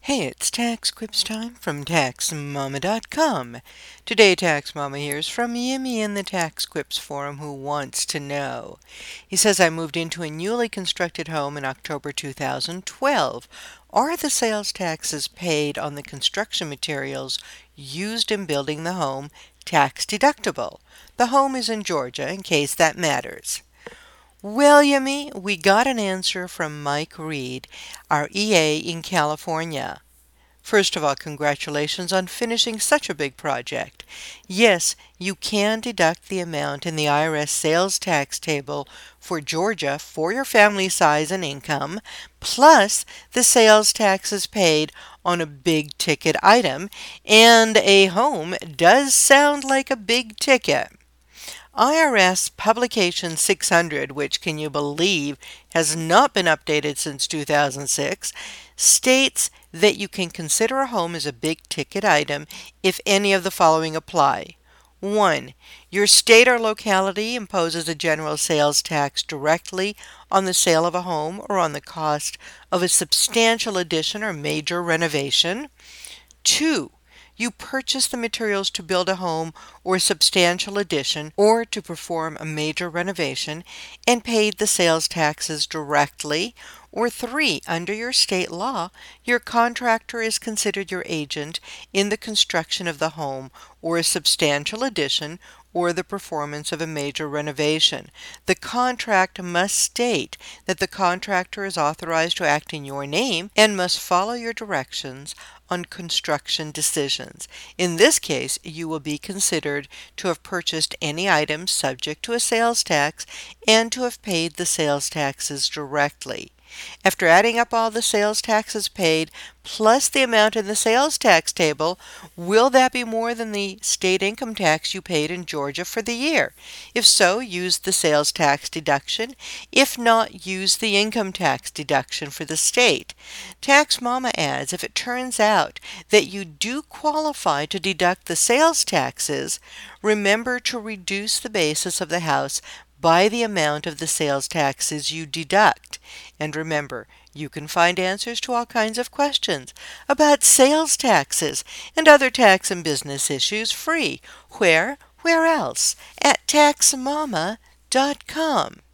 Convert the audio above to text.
Hey, it's Tax Quips time from TaxMama.com. Today, Tax Mama hears from Yimmy in the Tax Quips forum who wants to know. He says, I moved into a newly constructed home in October 2012. Are the sales taxes paid on the construction materials used in building the home tax deductible? The home is in Georgia, in case that matters. Well, Yummy, we got an answer from Mike Reed, our EA in California. First of all, congratulations on finishing such a big project. Yes, you can deduct the amount in the IRS sales tax table for Georgia for your family size and income, plus the sales taxes paid on a big ticket item, and a home does sound like a big ticket. IRS Publication 600, which, can you believe, has not been updated since 2006, states that you can consider a home as a big-ticket item if any of the following apply. 1. Your state or locality imposes a general sales tax directly on the sale of a home or on the cost of a substantial addition or major renovation. 2. You purchase the materials to build a home or substantial addition or to perform a major renovation and paid the sales taxes directly. Or 3. Under your state law, your contractor is considered your agent in the construction of the home or a substantial addition or the performance of a major renovation. The contract must state that the contractor is authorized to act in your name and must follow your directions on construction decisions. In this case, you will be considered to have purchased any items subject to a sales tax and to have paid the sales taxes directly. After adding up all the sales taxes paid plus the amount in the sales tax table, will that be more than the state income tax you paid in Georgia for the year? If so, use the sales tax deduction. If not, use the income tax deduction for the state. Tax Mama adds, if it turns out that you do qualify to deduct the sales taxes, remember to reduce the basis of the house by the amount of the sales taxes you deduct. And remember, you can find answers to all kinds of questions about sales taxes and other tax and business issues free. Where else? At TaxMama.com.